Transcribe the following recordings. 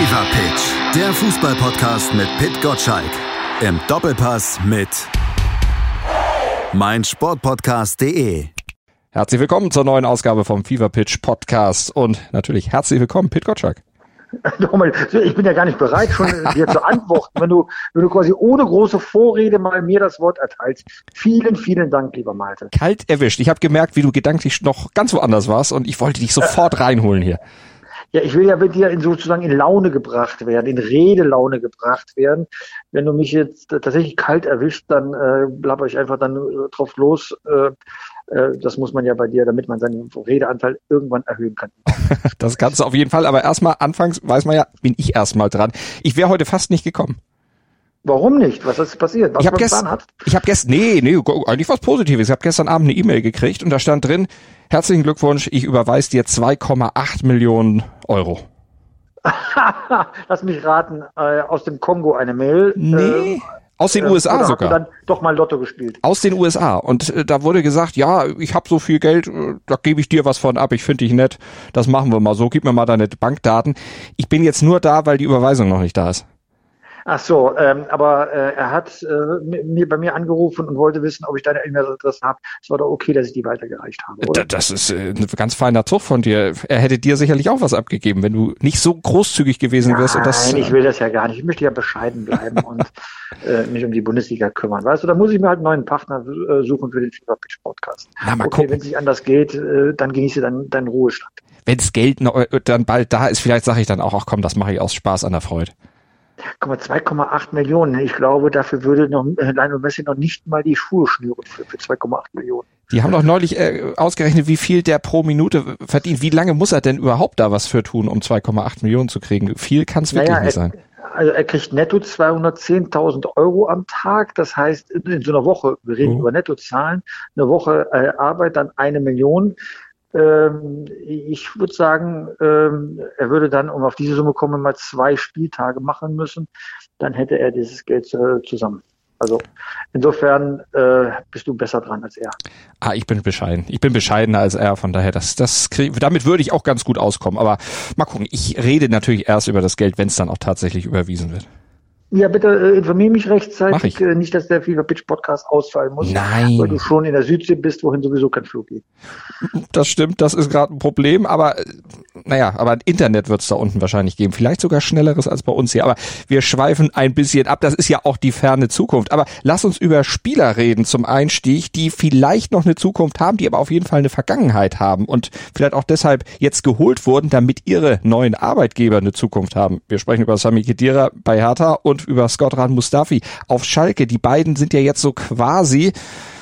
Fever Pitch, der Fußball-Podcast mit Pit Gottschalk. Im Doppelpass mit meinsportpodcast.de. Herzlich willkommen zur neuen Ausgabe vom Fever Pitch Podcast und natürlich herzlich willkommen, Pit Gottschalk. Nochmal, ich bin ja gar nicht bereit, schon dir zu antworten, wenn du quasi ohne große Vorrede mal mir das Wort erteilst. Vielen, vielen Dank, lieber Malte. Kalt erwischt. Ich habe gemerkt, wie du gedanklich noch ganz woanders warst und ich wollte dich sofort reinholen hier. Ja, ich will ja mit dir sozusagen in Laune gebracht werden, in Redelaune gebracht werden. Wenn du mich jetzt tatsächlich kalt erwischt, dann blabber ich einfach dann drauf los. Das muss man ja bei dir, damit man seinen Redeanteil irgendwann erhöhen kann. Das kannst du auf jeden Fall, aber erstmal anfangs, weiß man ja, bin ich erstmal dran. Ich wäre heute fast nicht gekommen. Warum nicht? Was ist passiert? Was ich habe gestern, eigentlich was Positives. Ich habe gestern Abend eine E-Mail gekriegt und da stand drin, herzlichen Glückwunsch, ich überweise dir 2,8 Millionen Euro. Lass mich raten, aus dem Kongo eine Mail. Nee. Aus den USA sogar. Hast du dann doch mal Lotto gespielt? Aus den USA. Und da wurde gesagt, ja, ich habe so viel Geld, da gebe ich dir was von ab, ich finde dich nett, das machen wir mal so, gib mir mal deine Bankdaten. Ich bin jetzt nur da, weil die Überweisung noch nicht da ist. Ach so, aber er hat bei mir angerufen und wollte wissen, ob ich deine E-Mail-Adresse habe. Es war doch okay, dass ich die weitergereicht habe, oder? Das ist ein ganz feiner Zug von dir. Er hätte dir sicherlich auch was abgegeben, wenn du nicht so großzügig gewesen wärst. Nein, ich will das ja gar nicht. Ich möchte ja bescheiden bleiben und mich um die Bundesliga kümmern. Weißt du, da muss ich mir halt einen neuen Partner suchen für den Fever Pitch Podcast. Na, mal gucken. Wenn es nicht anders geht, dann genieße deinen Ruhestand. Wenn das Geld dann bald da ist, vielleicht sage ich dann auch, ach komm, das mache ich aus Spaß an der Freude. Guck mal, 2,8 Millionen. Ich glaube, dafür würde Lionel Messi noch nicht mal die Schuhe schnüren für 2,8 Millionen. Die haben doch neulich ausgerechnet, wie viel der pro Minute verdient. Wie lange muss er denn überhaupt da was für tun, um 2,8 Millionen zu kriegen? Viel kann es wirklich nicht sein. Also er kriegt netto 210.000 Euro am Tag. Das heißt, in so einer Woche, wir reden über Nettozahlen, eine Woche Arbeit, dann 1 Million. Ich würde sagen, er würde dann, um auf diese Summe kommen, mal 2 Spieltage machen müssen. Dann hätte er dieses Geld zusammen. Also insofern bist du besser dran als er. Ich bin bescheiden. Ich bin bescheidener als er. Von daher, damit würde ich auch ganz gut auskommen. Aber mal gucken. Ich rede natürlich erst über das Geld, wenn es dann auch tatsächlich überwiesen wird. Ja, bitte informiere mich rechtzeitig. Mach ich. Nicht, dass der Fever Pitch Podcast ausfallen muss. Nein. Weil du schon in der Südsee bist, wohin sowieso kein Flug geht. Das stimmt, das ist gerade ein Problem. Aber aber Internet wird es da unten wahrscheinlich geben. Vielleicht sogar schnelleres als bei uns hier. Aber wir schweifen ein bisschen ab. Das ist ja auch die ferne Zukunft. Aber lass uns über Spieler reden zum Einstieg, die vielleicht noch eine Zukunft haben, die aber auf jeden Fall eine Vergangenheit haben und vielleicht auch deshalb jetzt geholt wurden, damit ihre neuen Arbeitgeber eine Zukunft haben. Wir sprechen über Sami Khedira bei Hertha und über Shkodran Mustafi auf Schalke. Die beiden sind ja jetzt so quasi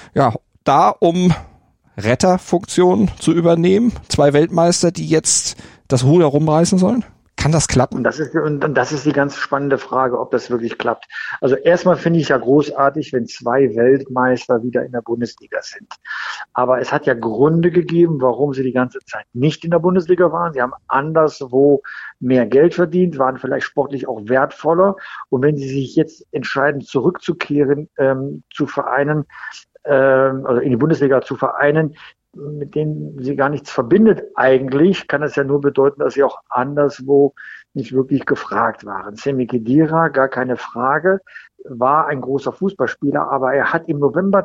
da, um Retterfunktion zu übernehmen. 2 Weltmeister, die jetzt das Ruder rumreißen sollen. Kann das klappen? Und das ist die ganz spannende Frage, ob das wirklich klappt. Also erstmal finde ich ja großartig, wenn 2 Weltmeister wieder in der Bundesliga sind. Aber es hat ja Gründe gegeben, warum sie die ganze Zeit nicht in der Bundesliga waren. Sie haben anderswo mehr Geld verdient, waren vielleicht sportlich auch wertvoller. Und wenn sie sich jetzt entscheiden, zurückzukehren zu Vereinen, also in die Bundesliga zu Vereinen, mit denen sie gar nichts verbindet eigentlich, kann es ja nur bedeuten, dass sie auch anderswo nicht wirklich gefragt waren. Sami Khedira, gar keine Frage, war ein großer Fußballspieler, aber er hat im November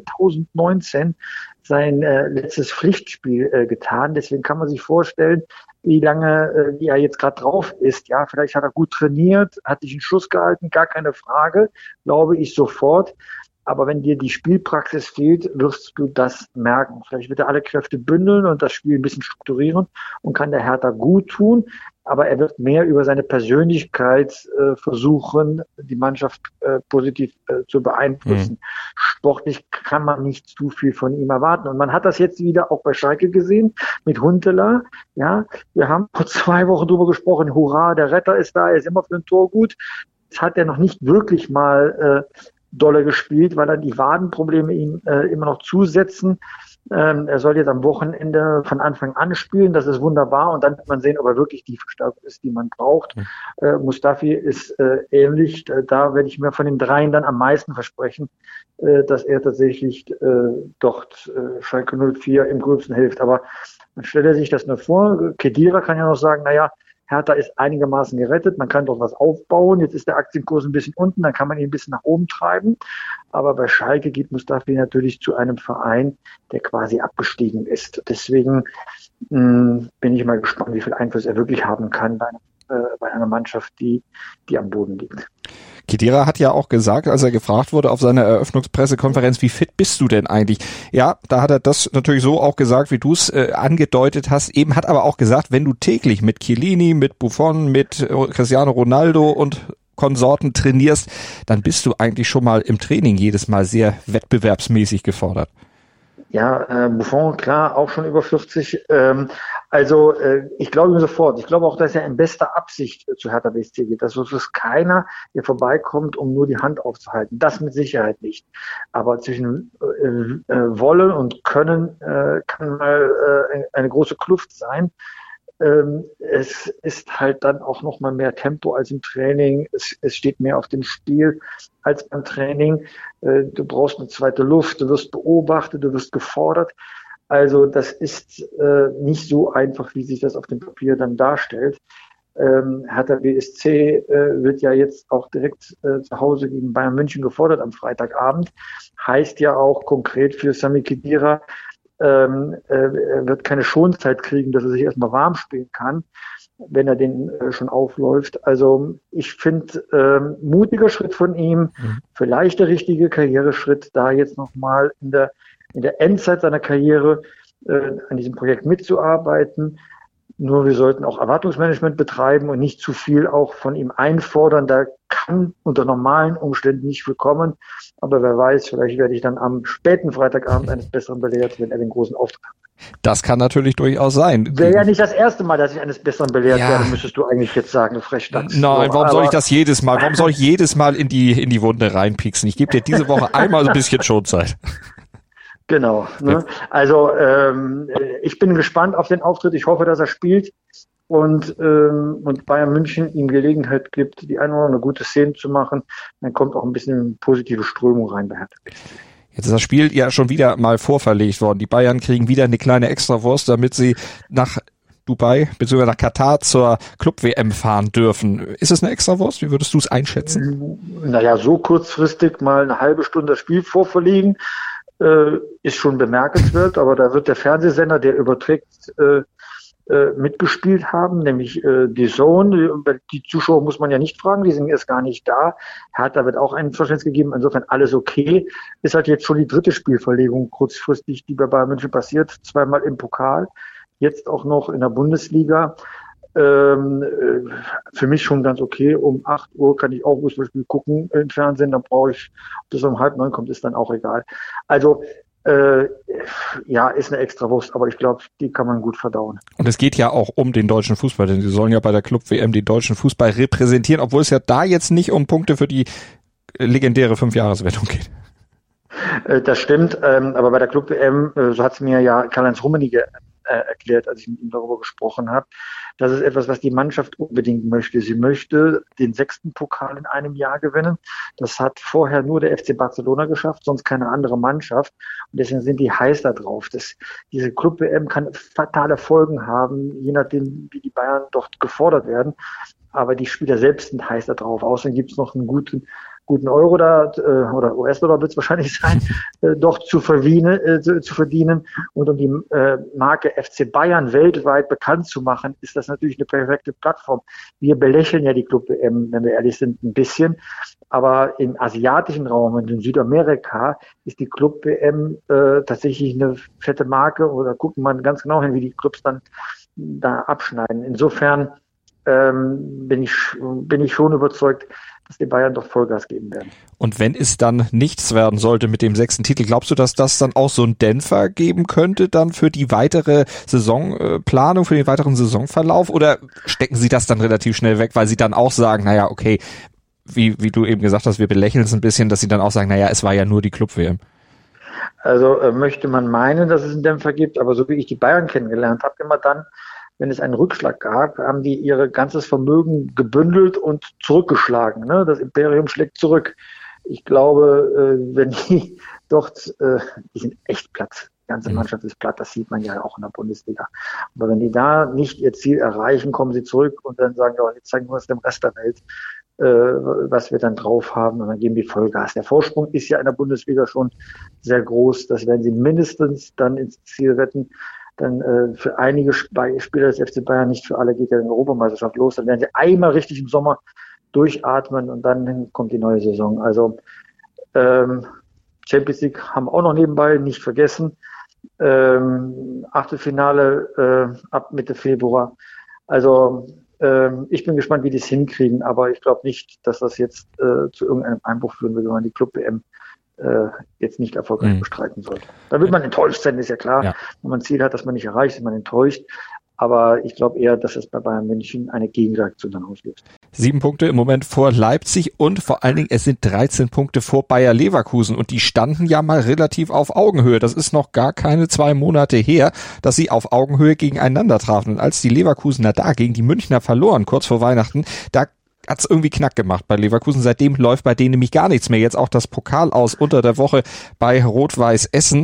2019 sein letztes Pflichtspiel getan. Deswegen kann man sich vorstellen, wie lange wie er jetzt gerade drauf ist. Ja, vielleicht hat er gut trainiert, hat sich in Schuss gehalten, gar keine Frage, glaube ich sofort. Aber wenn dir die Spielpraxis fehlt, wirst du das merken. Vielleicht wird er alle Kräfte bündeln und das Spiel ein bisschen strukturieren und kann der Hertha gut tun. Aber er wird mehr über seine Persönlichkeit versuchen, die Mannschaft positiv zu beeinflussen. Sportlich kann man nicht zu viel von ihm erwarten. Und man hat das jetzt wieder auch bei Schalke gesehen mit Huntelaar. Ja, wir haben vor 2 Wochen drüber gesprochen. Hurra, der Retter ist da, er ist immer für ein Tor gut. Das hat er noch nicht wirklich mal dolle gespielt, weil dann die Wadenprobleme ihm immer noch zusetzen. Er soll jetzt am Wochenende von Anfang an spielen, das ist wunderbar und dann wird man sehen, ob er wirklich die Verstärkung ist, die man braucht. Mustafi ist ähnlich, da werde ich mir von den 3 dann am meisten versprechen, dass er tatsächlich dort Schalke 04 im Gröbsten hilft. Aber man stelle sich das nur vor, Khedira kann ja noch sagen, naja, Hertha ist einigermaßen gerettet, man kann doch was aufbauen, jetzt ist der Aktienkurs ein bisschen unten, dann kann man ihn ein bisschen nach oben treiben. Aber bei Schalke geht Mustafi natürlich zu einem Verein, der quasi abgestiegen ist. Deswegen bin ich mal gespannt, wie viel Einfluss er wirklich haben kann bei einer Mannschaft, die am Boden liegt. Khedira hat ja auch gesagt, als er gefragt wurde auf seiner Eröffnungspressekonferenz, wie fit bist du denn eigentlich? Ja, da hat er das natürlich so auch gesagt, wie du es angedeutet hast. Eben hat aber auch gesagt, wenn du täglich mit Chiellini, mit Buffon, mit Cristiano Ronaldo und Konsorten trainierst, dann bist du eigentlich schon mal im Training jedes Mal sehr wettbewerbsmäßig gefordert. Ja, Buffon, klar, auch schon über 40. Ich glaube ihm sofort. Ich glaube auch, dass er in bester Absicht zu Hertha BSC geht. Dass es keiner, der vorbeikommt, um nur die Hand aufzuhalten. Das mit Sicherheit nicht. Aber zwischen Wollen und Können kann mal eine große Kluft sein. Es ist halt dann auch noch mal mehr Tempo als im Training. Es steht mehr auf dem Spiel als beim Training. Du brauchst eine zweite Luft, du wirst beobachtet, du wirst gefordert. Also das ist nicht so einfach, wie sich das auf dem Papier dann darstellt. Hertha BSC wird ja jetzt auch direkt zu Hause gegen Bayern München gefordert am Freitagabend. Heißt ja auch konkret für Sami Khedira, er wird keine Schonzeit kriegen, dass er sich erstmal warm spielen kann, wenn er den schon aufläuft. Also ich finde, mutiger Schritt von ihm, vielleicht der richtige Karriereschritt, da jetzt nochmal in der Endzeit seiner Karriere an diesem Projekt mitzuarbeiten. Nur wir sollten auch Erwartungsmanagement betreiben und nicht zu viel auch von ihm einfordern. Da kann unter normalen Umständen nicht viel kommen. Aber wer weiß, vielleicht werde ich dann am späten Freitagabend eines Besseren belehrt, wenn er den großen Auftritt hat. Das kann natürlich durchaus sein. Wäre ja nicht das erste Mal, dass ich eines Besseren belehrt werde, müsstest du eigentlich jetzt sagen, du Frechdachs. Nein, warum soll ich das jedes Mal? Warum soll ich jedes Mal in die Wunde reinpieksen? Ich gebe dir diese Woche einmal so ein bisschen Schonzeit. Genau. Ne? Also ich bin gespannt auf den Auftritt. Ich hoffe, dass er spielt und Bayern München ihm Gelegenheit gibt, die eine oder andere gute Szene zu machen. Dann kommt auch ein bisschen positive Strömung rein bei Hertha. Jetzt ist das Spiel ja schon wieder mal vorverlegt worden. Die Bayern kriegen wieder eine kleine Extrawurst, damit sie nach Dubai bzw. nach Katar zur Club-WM fahren dürfen. Ist es eine Extrawurst? Wie würdest du es einschätzen? Naja, so kurzfristig mal eine halbe Stunde das Spiel vorverlegen, ist schon bemerkenswert, aber da wird der Fernsehsender, der überträgt, mitgespielt haben, nämlich die Zone. Die Zuschauer muss man ja nicht fragen, die sind erst gar nicht da. Hertha wird auch ein Verständnis gegeben, insofern alles okay. Ist halt jetzt schon die dritte Spielverlegung kurzfristig, die bei Bayern München passiert, zweimal im Pokal, jetzt auch noch in der Bundesliga. Für mich schon ganz okay. Um 8 Uhr kann ich auch Fußballspiel gucken im Fernsehen, dann brauche ich, ob das um 8:30 kommt, ist dann auch egal. Also ja, ist eine Extrawurst, aber ich glaube, die kann man gut verdauen. Und es geht ja auch um den deutschen Fußball, denn sie sollen ja bei der Club-WM den deutschen Fußball repräsentieren, obwohl es ja da jetzt nicht um Punkte für die legendäre 5-Jahres-Wertung geht. Das stimmt, aber bei der Club-WM, so hat es mir ja Karl-Heinz Rummenigge erklärt, als ich mit ihm darüber gesprochen habe. Das ist etwas, was die Mannschaft unbedingt möchte. Sie möchte den 6. Pokal in einem Jahr gewinnen. Das hat vorher nur der FC Barcelona geschafft, sonst keine andere Mannschaft. Und deswegen sind die heiß da drauf. Diese Club-WM kann fatale Folgen haben, je nachdem, wie die Bayern dort gefordert werden. Aber die Spieler selbst sind heiß da drauf. Außerdem gibt es noch einen guten Euro da, oder US-Dollar wird es wahrscheinlich sein, doch zu verdienen. Und um die Marke FC Bayern weltweit bekannt zu machen, ist das natürlich eine perfekte Plattform. Wir belächeln ja die Club-WM, wenn wir ehrlich sind, ein bisschen. Aber im asiatischen Raum und in Südamerika ist die Club-WM tatsächlich eine fette Marke. Oder gucken wir ganz genau hin, wie die Clubs dann da abschneiden. Insofern bin ich schon überzeugt, dass die Bayern doch Vollgas geben werden. Und wenn es dann nichts werden sollte mit dem 6. Titel, glaubst du, dass das dann auch so einen Dämpfer geben könnte dann für die weitere Saisonplanung, für den weiteren Saisonverlauf? Oder stecken sie das dann relativ schnell weg, weil sie dann auch sagen, naja, okay, wie du eben gesagt hast, wir belächeln es ein bisschen, dass sie dann auch sagen, naja, es war ja nur die Club-WM. Also möchte man meinen, dass es einen Dämpfer gibt, aber so wie ich die Bayern kennengelernt habe, immer dann, wenn es einen Rückschlag gab, haben die ihr ganzes Vermögen gebündelt und zurückgeschlagen. Ne? Das Imperium schlägt zurück. Ich glaube, wenn die dort, die sind echt platt. ganze Mannschaft ist platt, das sieht man ja auch in der Bundesliga. Aber wenn die da nicht ihr Ziel erreichen, kommen sie zurück und dann sagen, ja, jetzt zeigen wir uns dem Rest der Welt, was wir dann drauf haben und dann geben die Vollgas. Der Vorsprung ist ja in der Bundesliga schon sehr groß, das werden sie mindestens dann ins Ziel retten. Dann für einige Spieler des FC Bayern, nicht für alle, geht ja die Europameisterschaft los, dann werden sie einmal richtig im Sommer durchatmen und dann kommt die neue Saison. Also Champions League haben wir auch noch nebenbei, nicht vergessen. Achtelfinale ab Mitte Februar. Also ich bin gespannt, wie die es hinkriegen, aber ich glaube nicht, dass das jetzt zu irgendeinem Einbruch führen wird, wenn man die Club-WM jetzt nicht erfolgreich bestreiten sollte. Da wird man enttäuscht sein, ist ja klar. Ja. Wenn man ein Ziel hat, das man nicht erreicht, ist man enttäuscht. Aber ich glaube eher, dass es bei Bayern München eine Gegenreaktion dann auslöst. 7 Punkte im Moment vor Leipzig und vor allen Dingen, es sind 13 Punkte vor Bayer Leverkusen und die standen ja mal relativ auf Augenhöhe. Das ist noch gar keine 2 Monate her, dass sie auf Augenhöhe gegeneinander trafen. Und als die Leverkusener da gegen die Münchner verloren, kurz vor Weihnachten, da hat's irgendwie Knack gemacht bei Leverkusen. Seitdem läuft bei denen nämlich gar nichts mehr. Jetzt auch das Pokal aus unter der Woche bei Rot-Weiß Essen.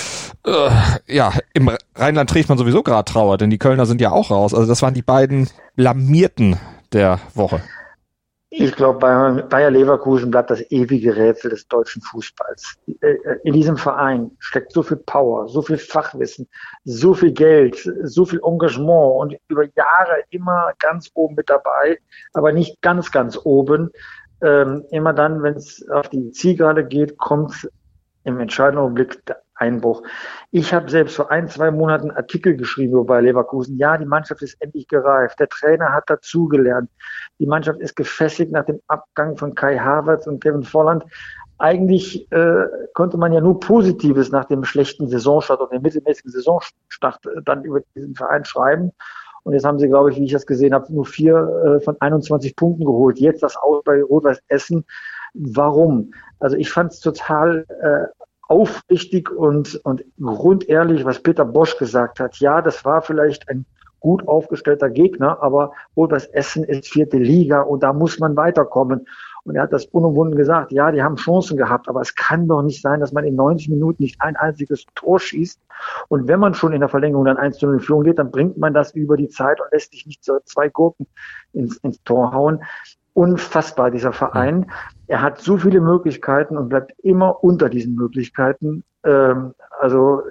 Ja, im Rheinland trägt man sowieso gerade Trauer, denn die Kölner sind ja auch raus. Also das waren die beiden Blamierten der Woche. Ich glaube, Bayer Leverkusen bleibt das ewige Rätsel des deutschen Fußballs. In diesem Verein steckt so viel Power, so viel Fachwissen, so viel Geld, so viel Engagement und über Jahre immer ganz oben mit dabei, aber nicht ganz, ganz oben. Immer dann, wenn es auf die Zielgerade geht, kommt im entscheidenden Augenblick der Einbruch. Ich habe selbst vor 1-2 Monaten Artikel geschrieben über Leverkusen. Ja, die Mannschaft ist endlich gereift. Der Trainer hat dazugelernt. Die Mannschaft ist gefestigt nach dem Abgang von Kai Havertz und Kevin Volland. Eigentlich konnte man ja nur Positives nach dem schlechten Saisonstart oder dem mittelmäßigen Saisonstart dann über diesen Verein schreiben. Und jetzt haben sie, glaube ich, wie ich das gesehen habe, nur 4 von 21 Punkten geholt. Jetzt das Aus bei Rot-Weiß Essen. Warum? Also ich fand es total aufrichtig und grundehrlich, was Peter Bosz gesagt hat. Ja, das war vielleicht ein gut aufgestellter Gegner, aber Rot-Weiß Essen ist 4. Liga und da muss man weiterkommen. Und er hat das unumwunden gesagt, ja, die haben Chancen gehabt, aber es kann doch nicht sein, dass man in 90 Minuten nicht ein einziges Tor schießt. Und wenn man schon in der Verlängerung dann 1-0 in Führung geht, dann bringt man das über die Zeit und lässt sich nicht so 2 Gurken ins Tor hauen. Unfassbar, dieser Verein. Er hat so viele Möglichkeiten und bleibt immer unter diesen Möglichkeiten. Also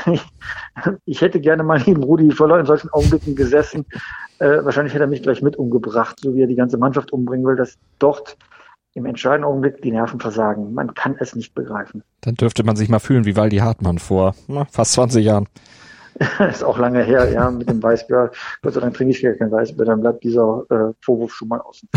ich hätte gerne mal neben Rudi Völler in solchen Augenblicken gesessen. Wahrscheinlich hätte er mich gleich mit umgebracht, so wie er die ganze Mannschaft umbringen will, dass dort im entscheidenden Augenblick die Nerven versagen. Man kann es nicht begreifen. Dann dürfte man sich mal fühlen wie Waldi Hartmann vor fast 20 Jahren. Ist auch lange her, ja, mit dem Weißbier. Gott sei Dank trinke ich gar kein Weißbier, dann bleibt dieser Vorwurf schon mal außen.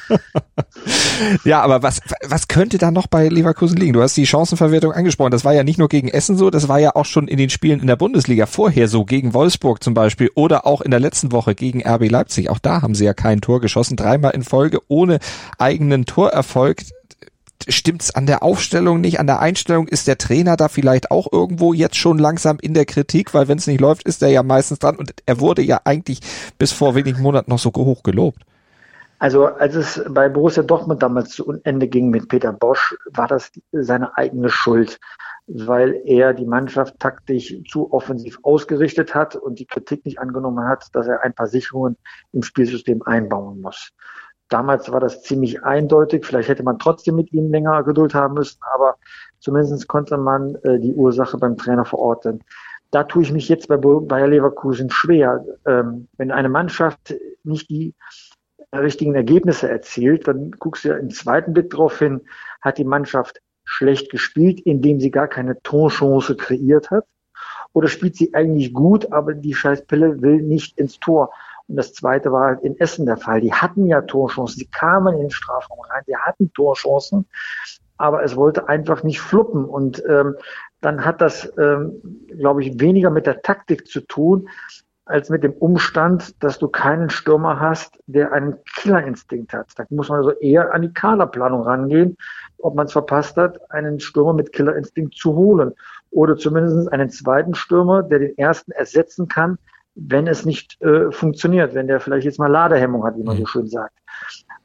Ja, aber was könnte da noch bei Leverkusen liegen? Du hast die Chancenverwertung angesprochen. Das war ja nicht nur gegen Essen so, das war ja auch schon in den Spielen in der Bundesliga vorher so, gegen Wolfsburg zum Beispiel oder auch in der letzten Woche gegen RB Leipzig. Auch da haben sie ja kein Tor geschossen, 3-mal in Folge ohne eigenen Torerfolg. Stimmt's an der Aufstellung nicht, an der Einstellung? Ist der Trainer da vielleicht auch irgendwo jetzt schon langsam in der Kritik? Weil wenn es nicht läuft, ist er ja meistens dran und er wurde ja eigentlich bis vor wenigen Monaten noch so hoch gelobt. Also als es bei Borussia Dortmund damals zu Ende ging mit Peter Bosz, war das seine eigene Schuld, weil er die Mannschaft taktisch zu offensiv ausgerichtet hat und die Kritik nicht angenommen hat, dass er ein paar Sicherungen im Spielsystem einbauen muss. Damals war das ziemlich eindeutig. Vielleicht hätte man trotzdem mit ihm länger Geduld haben müssen, aber zumindest konnte man die Ursache beim Trainer verorten. Da tue ich mich jetzt bei Bayer Leverkusen schwer. Wenn eine Mannschaft nicht die richtigen Ergebnisse erzielt, dann guckst du ja im zweiten Blick drauf hin, hat die Mannschaft schlecht gespielt, indem sie gar keine Torchance kreiert hat, oder spielt sie eigentlich gut, aber die Scheißpille will nicht ins Tor. Und das Zweite war halt in Essen der Fall. Die hatten ja Torchancen, sie kamen in den Strafraum rein, die hatten Torchancen, aber es wollte einfach nicht fluppen. Und dann hat das, glaube ich, weniger mit der Taktik zu tun, als mit dem Umstand, dass du keinen Stürmer hast, der einen Killerinstinkt hat. Da muss man also eher an die Kaderplanung rangehen, ob man es verpasst hat, einen Stürmer mit Killerinstinkt zu holen. Oder zumindest einen zweiten Stürmer, der den ersten ersetzen kann, wenn es nicht funktioniert, wenn der vielleicht jetzt mal Ladehemmung hat, wie man so schön sagt.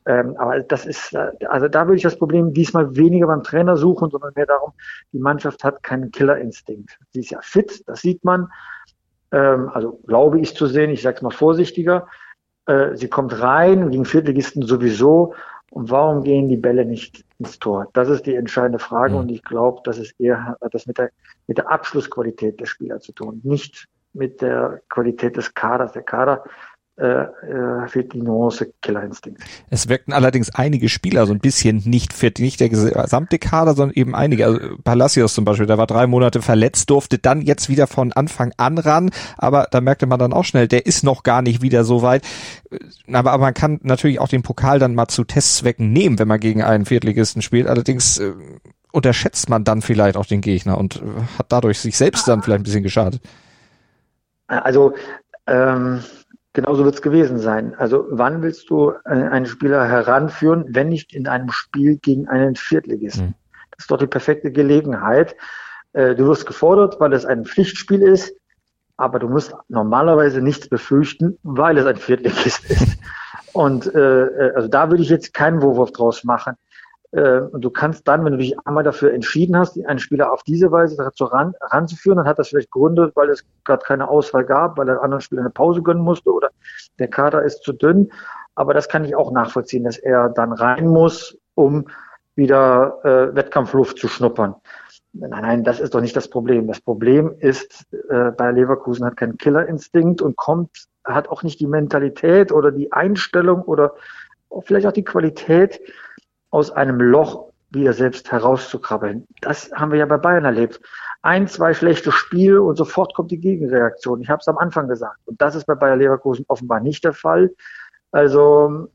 Aber das ist, also da würde ich das Problem diesmal weniger beim Trainer suchen, sondern mehr darum, die Mannschaft hat keinen Killerinstinkt. Sie ist ja fit, das sieht man. Also glaube ich zu sehen, ich sage es mal vorsichtiger. Sie kommt rein, gegen Viertligisten sowieso. Und warum gehen die Bälle nicht ins Tor? Das ist die entscheidende Frage. Und ich glaube, das ist eher das mit der Abschlussqualität der Spieler zu tun, nicht mit der Qualität des Kaders. Der Kader fehlt die Nuance Killerinstinkt. Es wirkten allerdings einige Spieler so ein bisschen nicht fit, nicht der gesamte Kader, sondern eben einige. Also Palacios zum Beispiel, der war 3 Monate verletzt, durfte dann jetzt wieder von Anfang an ran, aber da merkte man dann auch schnell, der ist noch gar nicht wieder so weit. Aber man kann natürlich auch den Pokal dann mal zu Testzwecken nehmen, wenn man gegen einen Viertligisten spielt. Allerdings unterschätzt man dann vielleicht auch den Gegner und hat dadurch sich selbst dann vielleicht ein bisschen geschadet. Also genauso wird es gewesen sein. Also wann willst du einen Spieler heranführen, wenn nicht in einem Spiel gegen einen Viertligisten? Das ist doch die perfekte Gelegenheit. Du wirst gefordert, weil es ein Pflichtspiel ist, aber du musst normalerweise nichts befürchten, weil es ein Viertligist ist. Und also da würde ich jetzt keinen Vorwurf draus machen. Und du kannst dann, wenn du dich einmal dafür entschieden hast, einen Spieler auf diese Weise dazu ranzuführen, dann hat das vielleicht Gründe, weil es gerade keine Auswahl gab, weil er anderen Spieler eine Pause gönnen musste oder der Kader ist zu dünn. Aber das kann ich auch nachvollziehen, dass er dann rein muss, um wieder Wettkampfluft zu schnuppern. Nein, das ist doch nicht das Problem. Das Problem ist, Bayer Leverkusen hat keinen Killerinstinkt und hat auch nicht die Mentalität oder die Einstellung oder vielleicht auch die Qualität, aus einem Loch wieder selbst herauszukrabbeln. Das haben wir ja bei Bayern erlebt. 1, 2 schlechte Spiele und sofort kommt die Gegenreaktion. Ich habe es am Anfang gesagt. Und das ist bei Bayer Leverkusen offenbar nicht der Fall. Also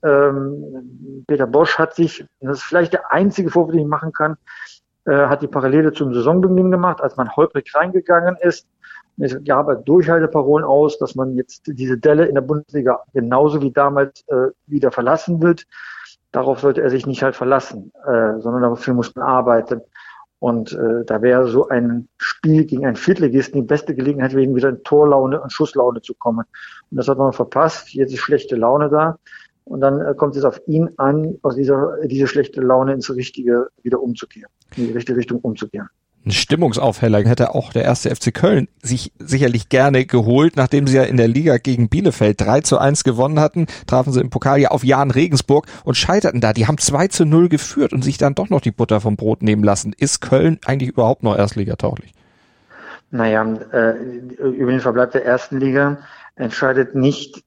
Peter Bosz hat sich, das ist vielleicht der einzige Vorwurf, den ich machen kann, hat die Parallele zum Saisonbeginn gemacht, als man holprig reingegangen ist. Ja, aber Durchhalteparolen aus, dass man jetzt diese Delle in der Bundesliga genauso wie damals wieder verlassen wird. Darauf sollte er sich nicht halt verlassen, sondern dafür muss man arbeiten. Und da wäre so ein Spiel gegen einen Viertligisten die beste Gelegenheit, wegen wieder in Torlaune und Schusslaune zu kommen. Und das hat man verpasst. Jetzt ist schlechte Laune da. Und dann kommt es auf ihn an, aus diese schlechte Laune ins Richtige wieder umzukehren, in die richtige Richtung umzukehren. Ein Stimmungsaufheller hätte auch der 1. FC Köln sich sicherlich gerne geholt, nachdem sie ja in der Liga gegen Bielefeld 3-1 gewonnen hatten, trafen sie im Pokal ja auf Jahn Regensburg und scheiterten da. Die haben 2-0 geführt und sich dann doch noch die Butter vom Brot nehmen lassen. Ist Köln eigentlich überhaupt noch erstligatauglich? Naja, über den Verbleib der ersten Liga entscheidet nicht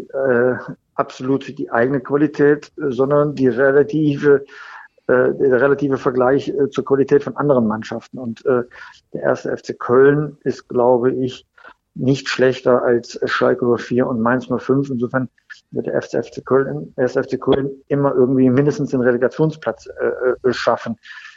absolut die eigene Qualität, sondern der relative Vergleich zur Qualität von anderen Mannschaften. Und der 1. FC Köln ist, glaube ich, nicht schlechter als Schalke 04 und Mainz 05. Insofern wird der 1. FC Köln immer irgendwie mindestens den Relegationsplatz schaffen.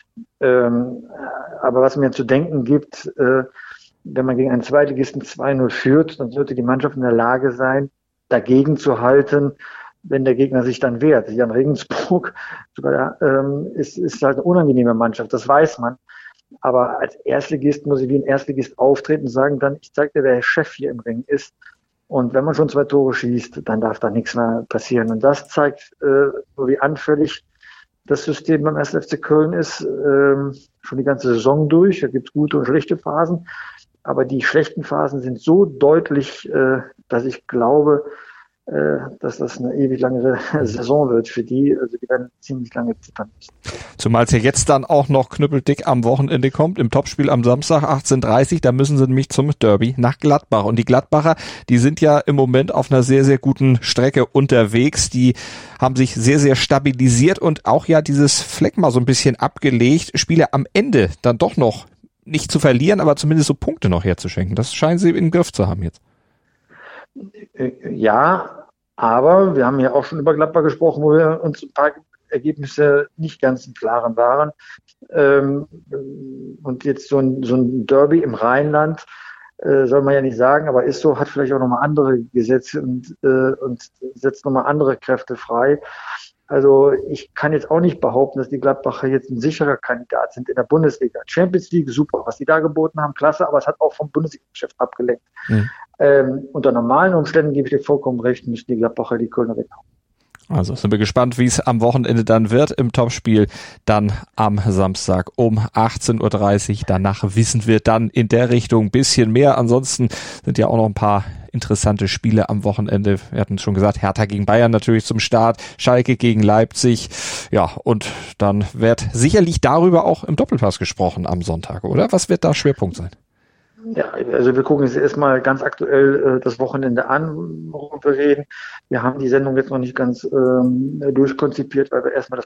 Aber was mir zu denken gibt, wenn man gegen einen Zweitligisten 2-0 führt, dann sollte die Mannschaft in der Lage sein, dagegen zu halten, wenn der Gegner sich dann wehrt. Jan Regensburg ist halt eine unangenehme Mannschaft, das weiß man. Aber als Erstligist muss ich wie ein Erstligist auftreten und sagen dann, ich zeige dir, wer der Chef hier im Ring ist. Und wenn man schon 2 Tore schießt, dann darf da nichts mehr passieren. Und das zeigt, wie anfällig das System beim 1. FC Köln ist, schon die ganze Saison durch. Da gibt es gute und schlechte Phasen. Aber die schlechten Phasen sind so deutlich, dass ich glaube, dass das eine ewig lange Saison wird für die. Also die werden ziemlich lange zittern müssen. Zumal es ja jetzt dann auch noch knüppeldick am Wochenende kommt, im Topspiel am Samstag 18:30, da müssen sie nämlich zum Derby nach Gladbach. Und die Gladbacher, die sind ja im Moment auf einer sehr, sehr guten Strecke unterwegs. Die haben sich sehr, sehr stabilisiert und auch ja dieses Fleck mal so ein bisschen abgelegt, Spiele am Ende dann doch noch nicht zu verlieren, aber zumindest so Punkte noch herzuschenken. Das scheinen sie im Griff zu haben jetzt. Ja, aber wir haben ja auch schon über Gladbach gesprochen, wo wir uns ein paar Ergebnisse nicht ganz im Klaren waren. Und jetzt so ein Derby im Rheinland, soll man ja nicht sagen, aber ist so, hat vielleicht auch nochmal andere Gesetze und setzt nochmal andere Kräfte frei. Also ich kann jetzt auch nicht behaupten, dass die Gladbacher jetzt ein sicherer Kandidat sind in der Bundesliga. Champions League, super, was die da geboten haben, klasse, aber es hat auch vom Bundesliga-Geschäft abgelenkt. Mhm. Unter normalen Umständen gebe ich dir vollkommen recht, müssen die Gladbacher die Kölner weghauen. Also sind wir gespannt, wie es am Wochenende dann wird im Topspiel, dann am Samstag um 18.30 Uhr. Danach wissen wir dann in der Richtung ein bisschen mehr. Ansonsten sind ja auch noch ein paar interessante Spiele am Wochenende. Wir hatten schon gesagt, Hertha gegen Bayern natürlich zum Start, Schalke gegen Leipzig. Ja, und dann wird sicherlich darüber auch im Doppelpass gesprochen am Sonntag, oder? Was wird da Schwerpunkt sein? Ja, also wir gucken uns erstmal ganz aktuell das Wochenende an, worüber wir reden. Wir haben die Sendung jetzt noch nicht ganz durchkonzipiert, weil wir erstmal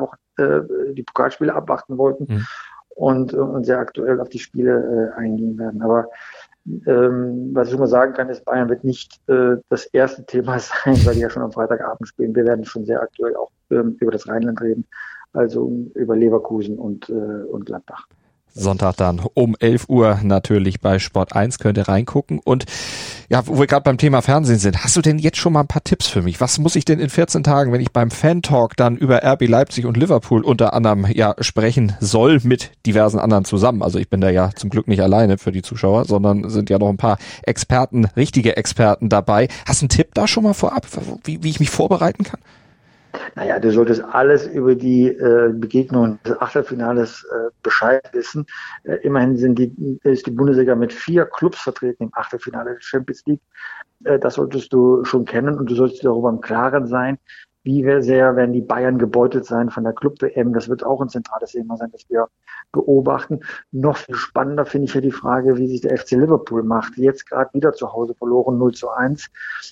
die Pokalspiele abwarten wollten und sehr aktuell auf die Spiele eingehen werden. Aber was ich schon mal sagen kann, ist, Bayern wird nicht das erste Thema sein, weil die ja schon am Freitagabend spielen. Wir werden schon sehr aktuell auch über das Rheinland reden, also über Leverkusen und Gladbach. Sonntag dann um 11 Uhr natürlich bei Sport 1, könnt ihr reingucken. Und ja, wo wir gerade beim Thema Fernsehen sind, hast du denn jetzt schon mal ein paar Tipps für mich? Was muss ich denn in 14 Tagen, wenn ich beim Fan-Talk dann über RB Leipzig und Liverpool unter anderem ja sprechen soll mit diversen anderen zusammen? Also ich bin da ja zum Glück nicht alleine für die Zuschauer, sondern sind ja noch ein paar Experten, richtige Experten dabei. Hast du einen Tipp da schon mal vorab, wie ich mich vorbereiten kann? Naja, du solltest alles über die Begegnungen des Achtelfinales Bescheid wissen. Immerhin ist die Bundesliga mit 4 Clubs vertreten im Achtelfinale der Champions League. Das solltest du schon kennen und du solltest darüber im Klaren sein, wie sehr werden die Bayern gebeutelt sein von der Club-WM. Das wird auch ein zentrales Thema sein, das wir beobachten. Noch viel spannender finde ich ja die Frage, wie sich der FC Liverpool macht. Jetzt gerade wieder zu Hause verloren, 0-1.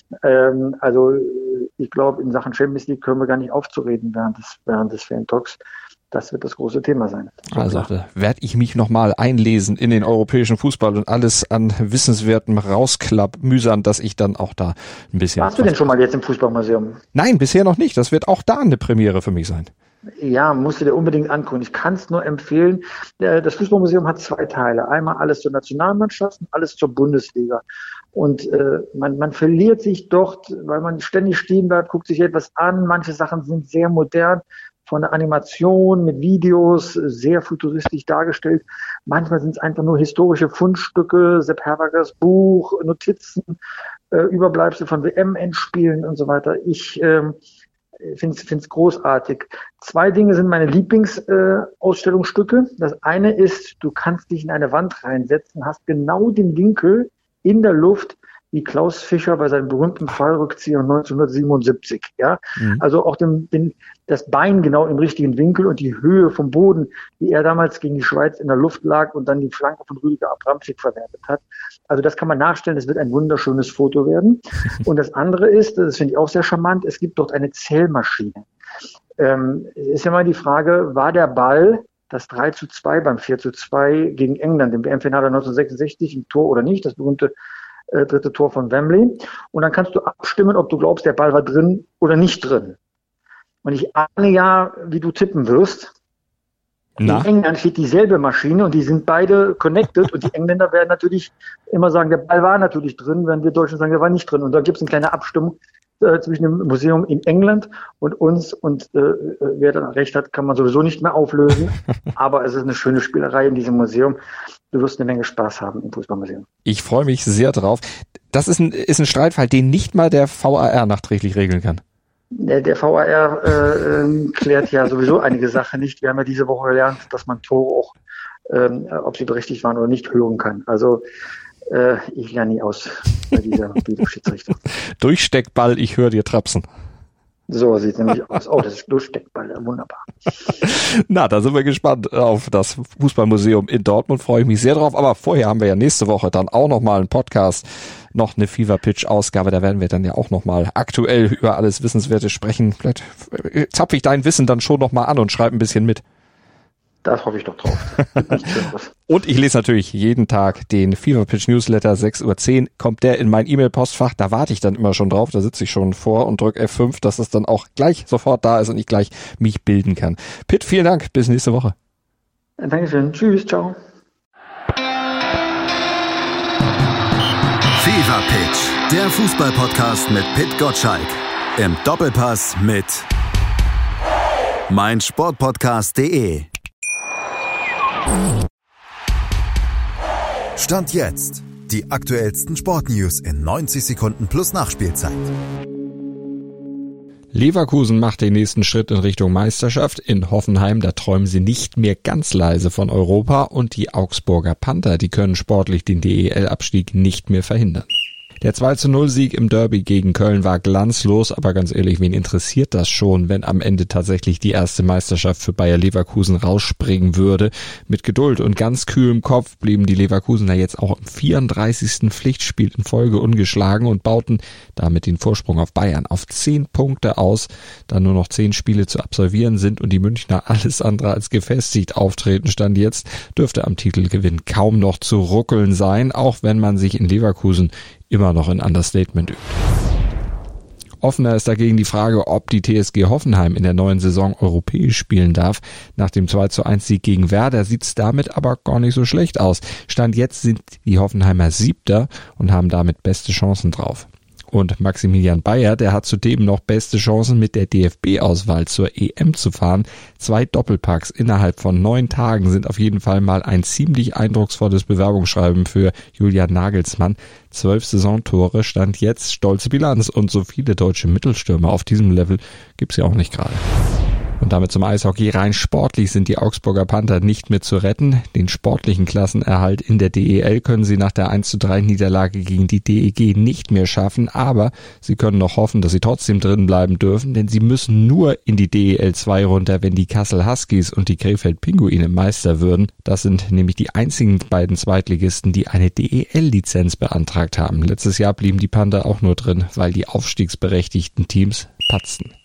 Also ich glaube, in Sachen Champions League können wir gar nicht aufzureden während des Fan-Talks. Das wird das große Thema sein. Also da werde ich mich nochmal einlesen in den europäischen Fußball und alles an Wissenswertem mühsam, dass ich dann auch da ein bisschen... Warst du denn schon mal jetzt im Fußballmuseum? Nein, bisher noch nicht. Das wird auch da eine Premiere für mich sein. Ja, musst du dir unbedingt angucken. Ich kann es nur empfehlen. Das Fußballmuseum hat 2 Teile. Einmal alles zur Nationalmannschaft und alles zur Bundesliga. Und man verliert sich dort, weil man ständig stehen bleibt, guckt sich etwas an. Manche Sachen sind sehr modern, von der Animation mit Videos, sehr futuristisch dargestellt. Manchmal sind es einfach nur historische Fundstücke, Sepp Herbergers Buch, Notizen, Überbleibsel von WM-Endspielen und so weiter. Ich finde es großartig. 2 Dinge sind meine Lieblingsausstellungsstücke. Das eine ist, du kannst dich in eine Wand reinsetzen, hast genau den Winkel in der Luft wie Klaus Fischer bei seinem berühmten Fallrückzieher 1977. Ja, also auch das Bein genau im richtigen Winkel und die Höhe vom Boden, wie er damals gegen die Schweiz in der Luft lag und dann die Flanke von Rüdiger Abramczyk verwertet hat. Also das kann man nachstellen. Es wird ein wunderschönes Foto werden. Und das andere ist, das finde ich auch sehr charmant, es gibt dort eine Zählmaschine. Ist ja mal die Frage, war der Ball das 3-2 beim 4-2 gegen England im WM-Finale 1966 ein Tor oder nicht? Das berühmte 3. Tor von Wembley. Und dann kannst du abstimmen, ob du glaubst, der Ball war drin oder nicht drin. Und ich ahne ja, wie du tippen wirst. In England steht dieselbe Maschine und die sind beide connected und die Engländer werden natürlich immer sagen, der Ball war natürlich drin, wenn wir Deutschen sagen, der war nicht drin. Und da gibt es eine kleine Abstimmung zwischen dem Museum in England und uns und wer dann recht hat, kann man sowieso nicht mehr auflösen. Aber es ist eine schöne Spielerei in diesem Museum. Du wirst eine Menge Spaß haben im Fußballmuseum. Ich freue mich sehr drauf. Das ist ein Streitfall, den nicht mal der VAR nachträglich regeln kann. Der VAR klärt ja sowieso einige Sachen nicht. Wir haben ja diese Woche gelernt, dass man Tore auch, ob sie berechtigt waren oder nicht, hören kann. Also ich lerne nie aus bei dieser Videoschiedsrichter. Durchsteckball, ich höre dir trapsen. So sieht es nämlich aus. Oh, das ist Durchsteckball, wunderbar. Na, da sind wir gespannt auf das Fußballmuseum in Dortmund, freue ich mich sehr drauf. Aber vorher haben wir ja nächste Woche dann auch nochmal einen Podcast, noch eine Fever-Pitch-Ausgabe. Da werden wir dann ja auch nochmal aktuell über alles Wissenswerte sprechen. Vielleicht zapfe ich dein Wissen dann schon nochmal an und schreibe ein bisschen mit. Das hoffe ich doch drauf. Und ich lese natürlich jeden Tag den Fever Pitch Newsletter, 6:10 Uhr kommt der in mein E-Mail-Postfach. Da warte ich dann immer schon drauf, da sitze ich schon vor und drücke F5, dass es dann auch gleich sofort da ist und ich gleich mich bilden kann. Pitt, vielen Dank, bis nächste Woche. Dankeschön, tschüss, ciao. Fever Pitch, der Fußball-Podcast mit Pitt Gottschalk. Im Doppelpass mit meinsportpodcast.de. Stand jetzt. Die aktuellsten Sportnews in 90 Sekunden plus Nachspielzeit. Leverkusen macht den nächsten Schritt in Richtung Meisterschaft. In Hoffenheim, da träumen sie nicht mehr ganz leise von Europa. Und die Augsburger Panther, die können sportlich den DEL-Abstieg nicht mehr verhindern. Der 2:0-Sieg im Derby gegen Köln war glanzlos, aber ganz ehrlich, wen interessiert das schon, wenn am Ende tatsächlich die erste Meisterschaft für Bayer Leverkusen rausspringen würde? Mit Geduld und ganz kühlem Kopf blieben die Leverkusener jetzt auch im 34. Pflichtspiel in Folge ungeschlagen und bauten damit den Vorsprung auf Bayern auf 10 Punkte aus. Da nur noch 10 Spiele zu absolvieren sind und die Münchner alles andere als gefestigt auftreten, stand jetzt, dürfte am Titelgewinn kaum noch zu ruckeln sein, auch wenn man sich in Leverkusen immer noch in Understatement übt. Offener ist dagegen die Frage, ob die TSG Hoffenheim in der neuen Saison europäisch spielen darf. Nach dem 2:1-Sieg gegen Werder sieht's damit aber gar nicht so schlecht aus. Stand jetzt sind die Hoffenheimer 7. und haben damit beste Chancen drauf. Und Maximilian Bayer, der hat zudem noch beste Chancen, mit der DFB-Auswahl zur EM zu fahren. 2 Doppelpacks innerhalb von 9 Tagen sind auf jeden Fall mal ein ziemlich eindrucksvolles Bewerbungsschreiben für Julian Nagelsmann. 12 Saisontore, Stand jetzt stolze Bilanz. Und so viele deutsche Mittelstürmer auf diesem Level gibt's ja auch nicht gerade. Und damit zum Eishockey. Rein sportlich sind die Augsburger Panther nicht mehr zu retten. Den sportlichen Klassenerhalt in der DEL können sie nach der 1:3-Niederlage gegen die DEG nicht mehr schaffen. Aber sie können noch hoffen, dass sie trotzdem drin bleiben dürfen, denn sie müssen nur in die DEL 2 runter, wenn die Kassel Huskies und die Krefeld Pinguine Meister würden. Das sind nämlich die einzigen beiden Zweitligisten, die eine DEL-Lizenz beantragt haben. Letztes Jahr blieben die Panther auch nur drin, weil die aufstiegsberechtigten Teams patzten.